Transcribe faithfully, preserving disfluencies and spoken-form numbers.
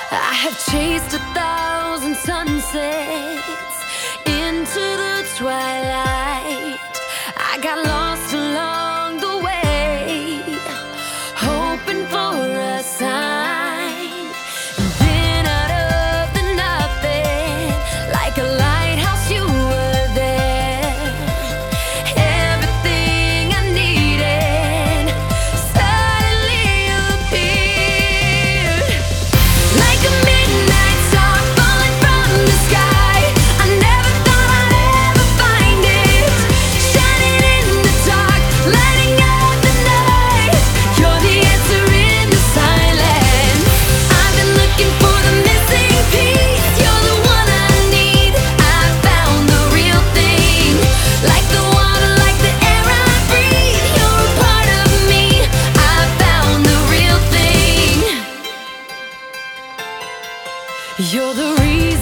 I have chased a thousand sunsets into the twilight. I got lost along the way, hoping for a sign. Then out of the nothing, like a lighthouse, you were there. Everything I needed suddenly appeared, like a midnight star falling from the sky. I never thought I'd ever find it, shining in the dark, lighting up the night. You're the answer in the silence. I've been looking for the missing piece. You're the one I need. I found the real thing, like the water, like the air I breathe. You're a part of me. I found the real thing. You're the reason